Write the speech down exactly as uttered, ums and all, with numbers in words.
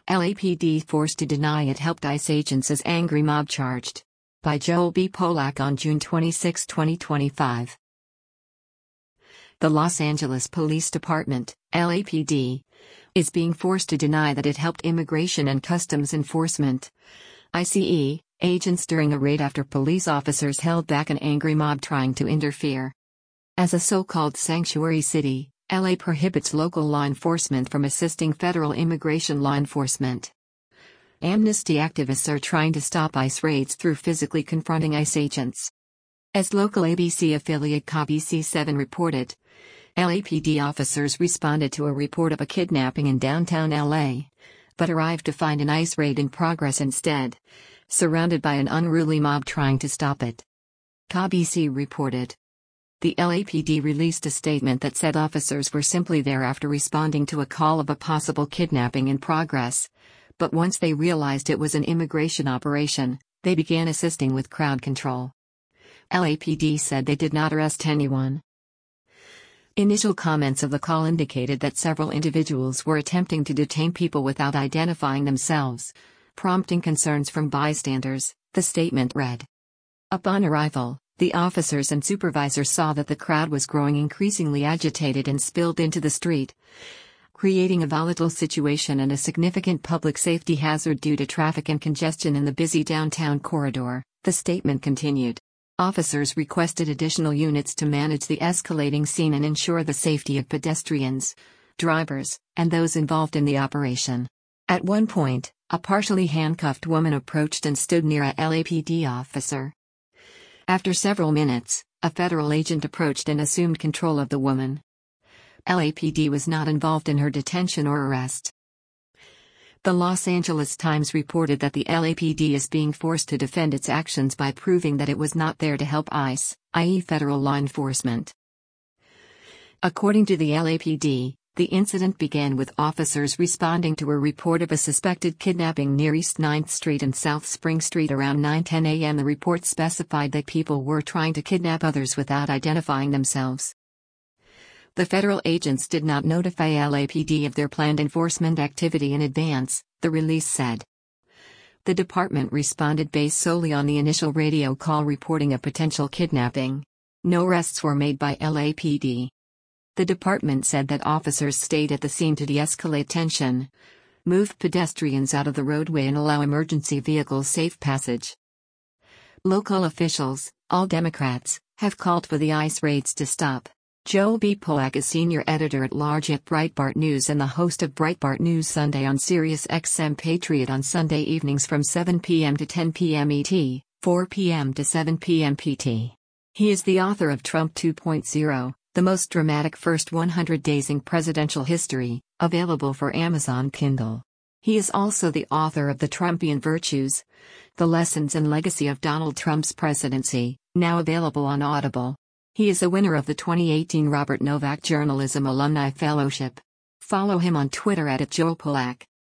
L A P D forced to deny it helped ICE agents as angry mob charged. By Joel B. Polak on June twenty-sixth, twenty twenty-five. The Los Angeles Police Department, L A P D, is being forced to deny that it helped Immigration and Customs Enforcement, I C E, agents during a raid after police officers held back an angry mob trying to interfere. As a so-called sanctuary city, L A prohibits local law enforcement from assisting federal immigration law enforcement. Amnesty activists are trying to stop ICE raids through physically confronting ICE agents. As local A B C affiliate K B C seven reported, L A P D officers responded to a report of a kidnapping in downtown L A, but arrived to find an ICE raid in progress instead, surrounded by an unruly mob trying to stop it. K B C reported. The L A P D released a statement that said officers were simply there after responding to a call of a possible kidnapping in progress, but once they realized it was an immigration operation, they began assisting with crowd control. L A P D said they did not arrest anyone. Initial comments of the call indicated that several individuals were attempting to detain people without identifying themselves, prompting concerns from bystanders, the statement read. Upon arrival, the officers and supervisors saw that the crowd was growing increasingly agitated and spilled into the street, creating a volatile situation and a significant public safety hazard due to traffic and congestion in the busy downtown corridor, the statement continued. Officers requested additional units to manage the escalating scene and ensure the safety of pedestrians, drivers, and those involved in the operation. At one point, a partially handcuffed woman approached and stood near a L A P D officer. After several minutes, a federal agent approached and assumed control of the woman. L A P D was not involved in her detention or arrest. The Los Angeles Times reported that the L A P D is being forced to defend its actions by proving that it was not there to help ICE, that is federal law enforcement. According to the L A P D, the incident began with officers responding to a report of a suspected kidnapping near East ninth Street and South Spring Street around nine ten a m The report specified that people were trying to kidnap others without identifying themselves. The federal agents did not notify L A P D of their planned enforcement activity in advance, the release said. The department responded based solely on the initial radio call reporting a potential kidnapping. No arrests were made by L A P D. The department said that officers stayed at the scene to de-escalate tension, move pedestrians out of the roadway and allow emergency vehicles safe passage. Local officials, all Democrats, have called for the ICE raids to stop. Joel B. Polak is senior editor-at-large at Breitbart News and the host of Breitbart News Sunday on Sirius X M Patriot on Sunday evenings from seven p m to ten p m E T, four p m to seven p m P T. He is the author of Trump two point oh, the most dramatic first one hundred days in presidential history, available for Amazon Kindle. He is also the author of The Trumpian Virtues, The Lessons and Legacy of Donald Trump's Presidency, now available on Audible. He is a winner of the twenty eighteen Robert Novak Journalism Alumni Fellowship. Follow him on Twitter at Joel Polak.